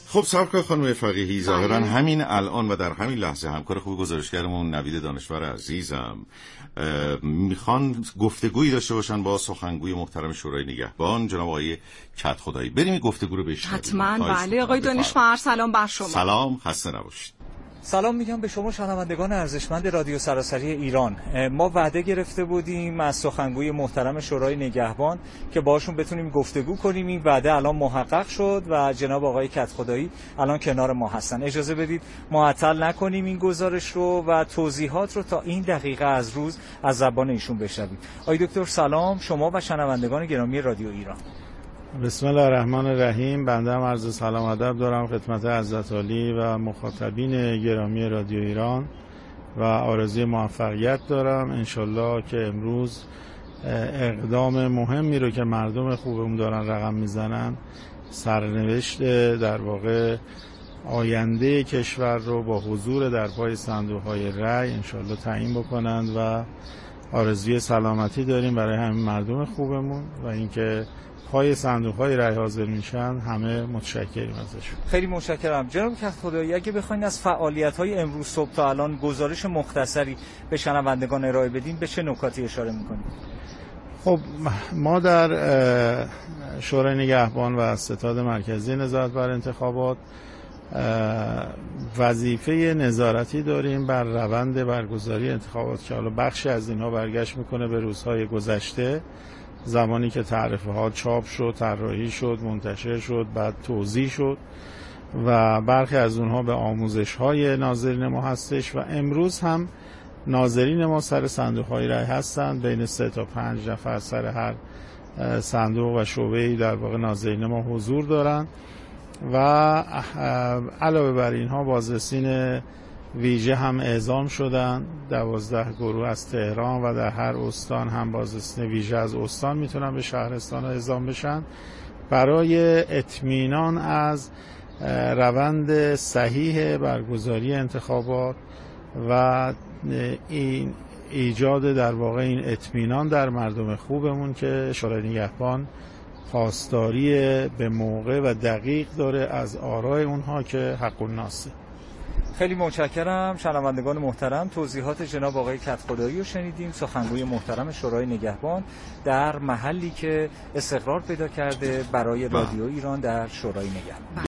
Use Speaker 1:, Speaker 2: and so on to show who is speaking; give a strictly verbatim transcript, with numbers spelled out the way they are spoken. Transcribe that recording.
Speaker 1: خب سرکار خانم فقیهی، ظاهرا همین الان و در همین لحظه همکار خوب گزارشگرمون نوید دانشور عزیزم میخوان گفتگویی داشته باشن با سخنگوی محترم شورای نگهبان جناب آقای کدخدایی. بریم این گفتگو رو بشنویم.
Speaker 2: حتما. بله آقای دانشور، سلام بر شما.
Speaker 1: سلام، خسته نباشید.
Speaker 3: سلام میگم به شما شنوندگان ارزشمند رادیو سراسری ایران. ما وعده گرفته بودیم از سخنگوی محترم شورای نگهبان که باشون بتونیم گفتگو کنیم. این وعده الان محقق شد و جناب آقای کدخدایی الان کنار ما هستن. اجازه بدید معطل نکنیم این گزارش رو و توضیحات رو تا این دقیقه از روز از زبان ایشون بشنویم. آقای دکتر سلام، شما و شنوندگان گرامی رادیو ایران.
Speaker 4: بسم الله الرحمن الرحیم. بنده هم عرض سلام ادب دارم خدمت حضرت عالی و مخاطبین گرامی رادیو ایران و آرزوی موفقیت دارم انشالله که امروز اقدام مهمی رو که مردم خوبمون دارن رقم میزنن، سرنوشت در واقع آینده کشور رو با حضور در پای صندوق‌های رای انشالله تعیین بکنند و آرزوی سلامتی داریم برای همین مردم خوبمون و اینکه پای صندوق‌های رای حاضر میشن. همه متشکریم ازشون.
Speaker 3: خیلی متشکرم. جناب کدخدایی، اگه بخواید از فعالیت‌های امروز صبح تا الان گزارش مختصری به شنوندگان ارائه بدین، به چه نکاتی اشاره می‌کنید؟
Speaker 4: خب ما در شورای نگهبان و ستاد مرکزی نظارت بر انتخابات وظیفه نظارتی داریم بر روند برگزاری انتخابات که حالا بخشی از اینها برگشت میکنه به روزهای گذشته، زمانی که تعرفه ها چاپ شد، طراحی شد، منتشر شد، بعد توزیع شد و برخی از اونها به آموزش های ناظرین ما هستش و امروز هم ناظرین ما سر صندوق های رای هستند. بین سه تا پنج نفر سر هر صندوق و شعبه‌ای در واقع ناظرین ما حضور دارند و علاوه بر اینها بازرسین ویژه هم اعزام شدن. دوازده گروه از تهران و در هر استان هم بازرسین ویژه از استان میتونن به شهرستان اعزام بشن برای اطمینان از روند صحیح برگزاری انتخابات و این ایجاد در واقع این اطمینان در مردم خوبمون که شورای نگهبان پاسداری به موقع و دقیق داره از آرای اونها که حق الناسه.
Speaker 3: خیلی متشکرم. شنوندگان محترم، توضیحات جناب آقای کدخدایی رو شنیدیم، سخنگوی محترم شورای نگهبان در محلی که استقرار پیدا کرده برای رادیو ایران در شورای نگهبان.